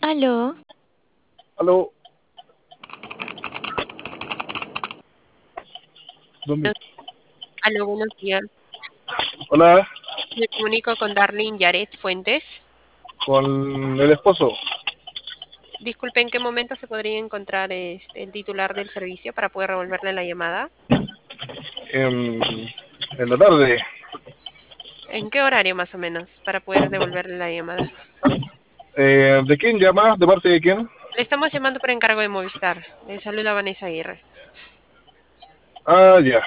Aló, Aló, ¿dónde? Aló, buenos días. Hola, Me comunico con Darlene Yaret Fuentes. con el esposo. Disculpe, ¿en qué momento se podría encontrar el titular del servicio para poder revolverle la llamada? En, en la tarde. ¿En qué horario más o menos para poder devolverle la llamada? ¿De quién llama? ¿De parte de quién? Le estamos llamando por encargo de Movistar. Le saluda Vanessa Aguirre. Ah, ya.